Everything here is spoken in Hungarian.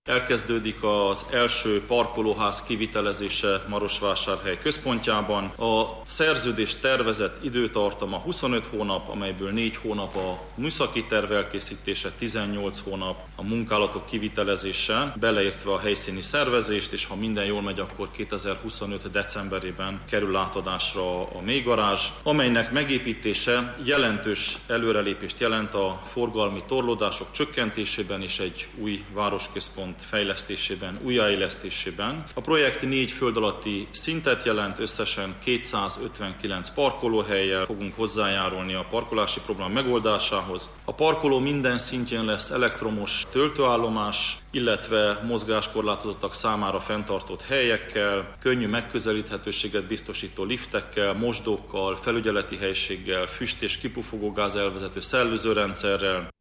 Elkezdődik az első parkolóház kivitelezése Marosvásárhely központjában. A szerződés tervezett időtartama 25 hónap, amelyből 4 hónap a műszaki terv elkészítése, 18 hónap a munkálatok kivitelezése, beleértve a helyszíni szervezést, és ha minden jól megy, akkor 2025. decemberében kerül átadásra a mélygarázs, amelynek megépítése jelentős előrelépést jelent a forgalmi torlódások csökkentésében és egy új városközpont fejlesztésében, újjáélesztésében. A projekt 4 föld alatti szintet jelent, összesen 259 parkolóhellyel fogunk hozzájárulni a parkolási probléma megoldásához. A parkoló minden szintjén lesz elektromos töltőállomás, illetve mozgáskorlátozottak számára fenntartott helyekkel, könnyű megközelíthetőséget biztosító liftekkel, mosdókkal, felügyeleti helységgel, füst- és kipufogógáz elvezető szellőzőrendszerrel.